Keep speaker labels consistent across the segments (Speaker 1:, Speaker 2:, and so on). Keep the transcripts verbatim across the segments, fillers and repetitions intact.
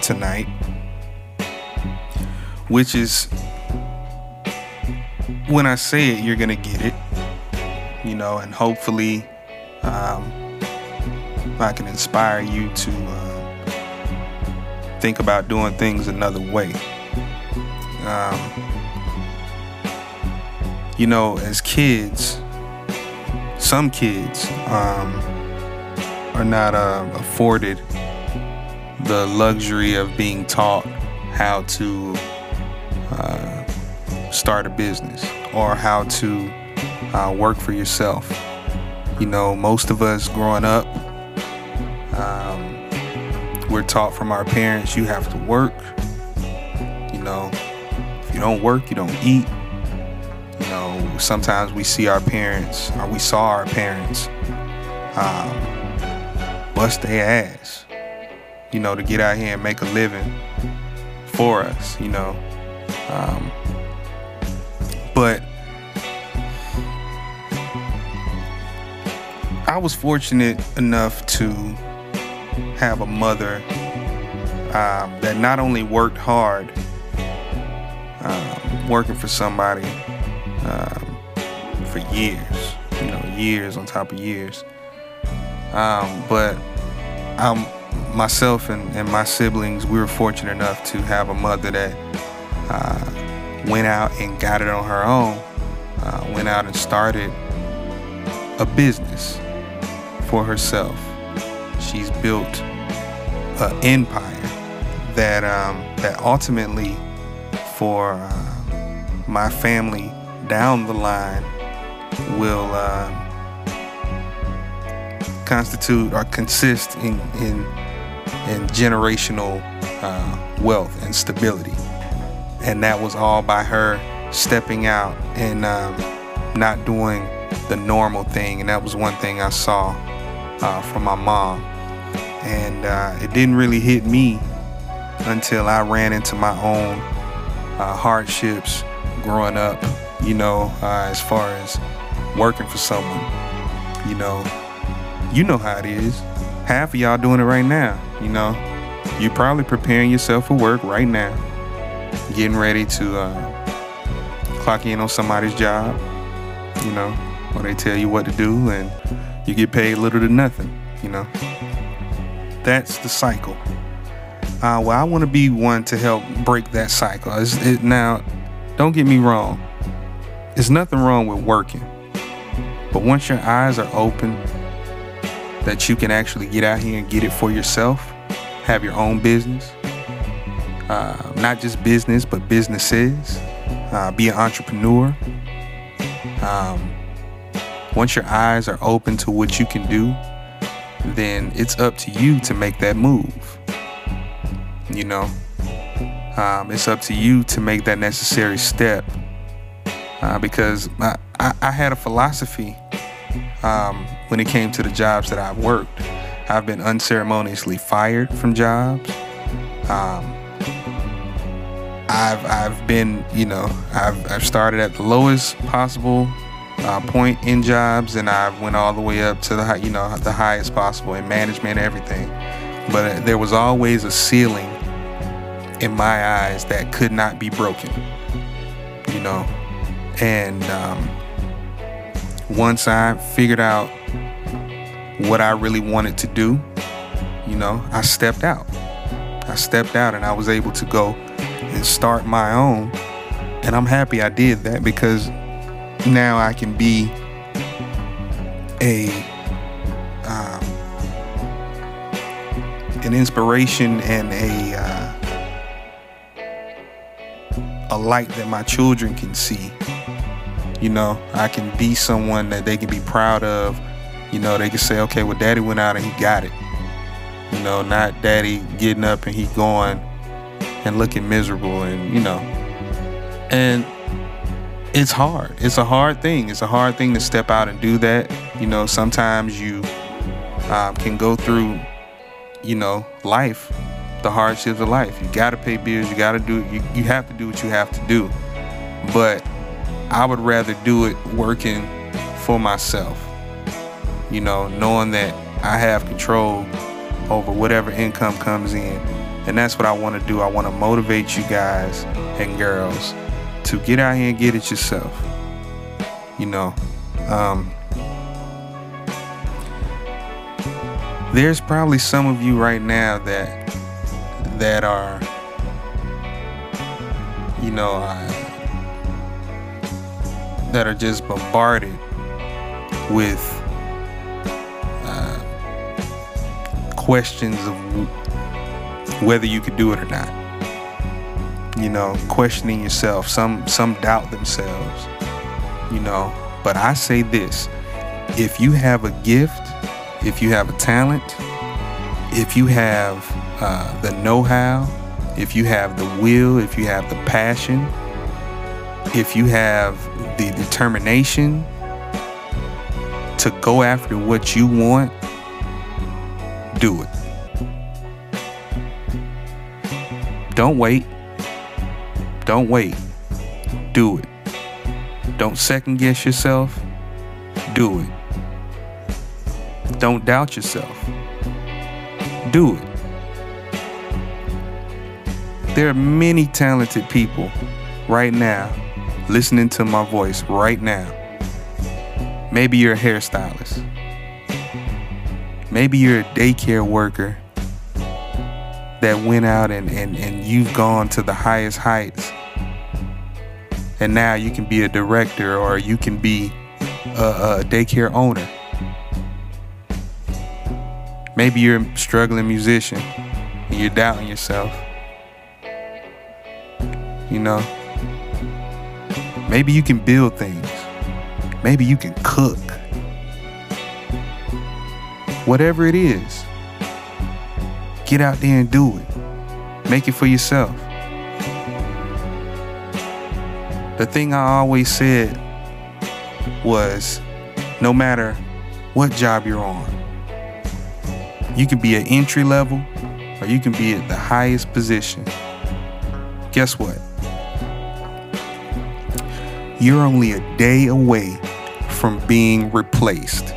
Speaker 1: tonight, which is, when I say it, you're gonna get it, you know, and hopefully um, I can inspire you to uh, think about doing things another way. Um, you know, as kids, some kids um, are not uh, afforded the luxury of being taught how to uh, start a business or how to uh, work for yourself. You know, most of us growing up, um, we're taught from our parents, you have to work. You know, if you don't work, you don't eat. You know, sometimes we see our parents, or we saw our parents um, bust their ass, you know, to get out here and make a living for us, you know. Um, but I was fortunate enough to have a mother um, that not only worked hard, um, working for somebody um, for years, you know, years on top of years, um, but I'm myself and, and my siblings, we were fortunate enough to have a mother that uh, went out and got it on her own, uh, went out and started a business for herself. She's built an empire that um, that ultimately, for uh, my family down the line, will uh, constitute or consist in in, in generational uh, wealth and stability. And that was all by her stepping out and um, not doing the normal thing. And that was one thing I saw uh, from my mom. And uh, it didn't really hit me until I ran into my own uh, hardships growing up, you know, uh, as far as working for someone. You know, you know how it is. Half of y'all doing it right now, you know. You're probably preparing yourself for work right now, getting ready to uh, clock in on somebody's job, you know, where they tell you what to do and you get paid little to nothing, you know. That's the cycle. Uh, well, I want to be one to help break that cycle. It's, it, now, don't get me wrong. There's nothing wrong with working. But once your eyes are open, that you can actually get out here and get it for yourself, have your own business, uh, not just business, but businesses, uh, be an entrepreneur. Um, once your eyes are open to what you can do, then it's up to you to make that move. You know, um, it's up to you to make that necessary step. Uh, because I, I, I had a philosophy um, when it came to the jobs that I've worked. I've been unceremoniously fired from jobs. Um, I've I've been, you know, I've I've started at the lowest possible uh, point in jobs, and I went all the way up to the high, you know, the highest possible in management, everything. But there was always a ceiling in my eyes that could not be broken, you know. And um, once I figured out what I really wanted to do, you know, I stepped out. I stepped out and I was able to go and start my own. And I'm happy I did that, because now I can be a um, an inspiration and a uh, a light that my children can see. You know, I can be someone that they can be proud of. You know, they can say, okay, well, daddy went out and he got it. You know, not daddy getting up and he going and looking miserable, and, you know. And it's hard. It's a hard thing. It's a hard thing to step out and do that. You know, sometimes you um, can go through, you know, life, the hardships of life. You got to pay bills. You got to do, you, you have to do what you have to do. But I would rather do it working for myself, you know, knowing that I have control over whatever income comes in, And that's what I want to do. I want to motivate you guys and girls to get out here and get it yourself. You know, um, there's probably some of you right now that that are, you know, uh, that are just bombarded with uh, questions of w- whether you could do it or not. You know, questioning yourself. Some some doubt themselves. You know, but I say this: if you have a gift, if you have a talent, if you have uh, the know-how, if you have the will, if you have the passion, if you have the determination to go after what you want, do it. Don't wait. Don't wait. Do it. Don't second guess yourself. Do it. Don't doubt yourself. Do it. There are many talented people right now listening to my voice right now. Maybe you're a hairstylist. Maybe you're a daycare worker that went out and, and, and you've gone to the highest heights. And now you can be a director, or you can be a, a daycare owner. Maybe you're a struggling musician and you're doubting yourself. You know, maybe you can build things. Maybe you can cook. Whatever it is, get out there and do it. Make it for yourself. The thing I always said was, no matter what job you're on, you can be at entry level or you can be at the highest position. Guess what? You're only a day away from being replaced.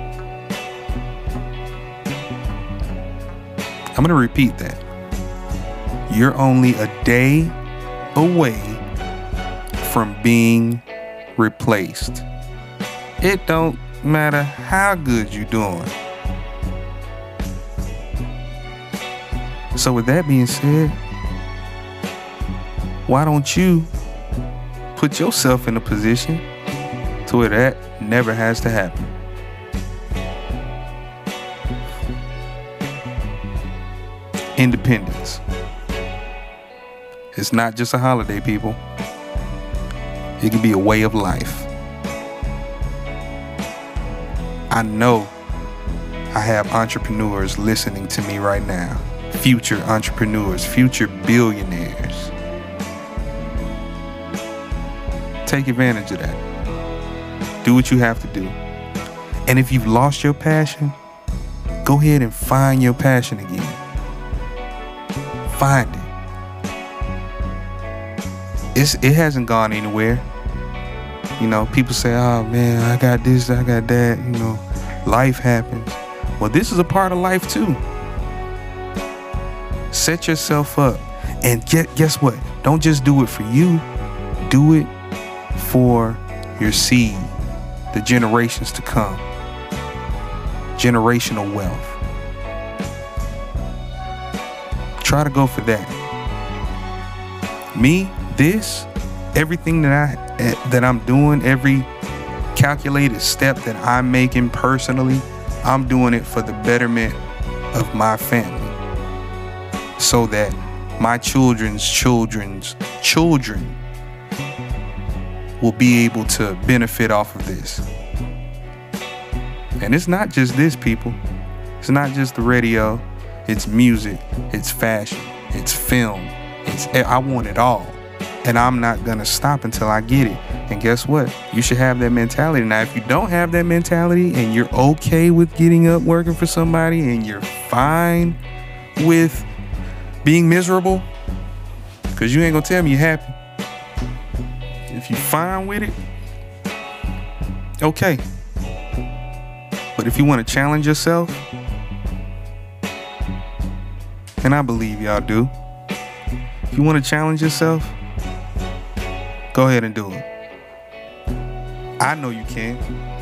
Speaker 1: I'm going to repeat that. You're only a day away from being replaced. It don't matter how good you're doing. So with that being said, why don't you put yourself in a position to where that never has to happen? Independence. It's not just a holiday, people. It can be a way of life. I know I have entrepreneurs listening to me right now. Future entrepreneurs, future billionaires. Take advantage of that. Do what you have to do. And if you've lost your passion, go ahead and find your passion again. Find it. It's, it hasn't gone anywhere. You know, people say, oh man, I got this, I got that, you know, life happens. Well, this is a part of life too. Set yourself up and get, guess what? Don't just do it for you. Do it for your seed, the generations to come. Generational wealth. Try to go for that. Me, this, everything that I that I'm doing, every calculated step that I'm making personally, I'm doing it for the betterment of my family, so that my children's children's children will be able to benefit off of this. And it's not just this, people. It's not just the radio. It's music. It's fashion. It's film. It's I want it all. And I'm not going to stop until I get it. And guess what? You should have that mentality. Now, if you don't have that mentality and you're okay with getting up working for somebody and you're fine with being miserable, because you ain't going to tell me you're happy. If you're fine with it, okay. But if you want to challenge yourself, And I believe y'all do. If you want to challenge yourself, go ahead and do it. I know you can.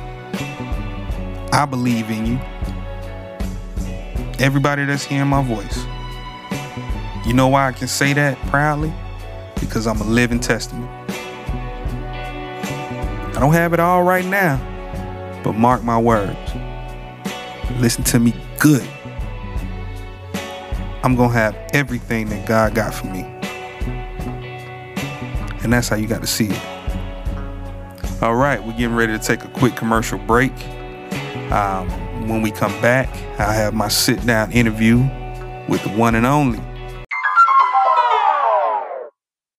Speaker 1: I believe in you. Everybody that's hearing my voice. You know why I can say that proudly? Because I'm a living testament. I don't have it all right now, but mark my words. Listen to me good. I'm going to have everything that God got for me. And that's how you got to see it. All right, we're getting ready to take a quick commercial break. Um, when we come back, I have my sit-down interview with the one and only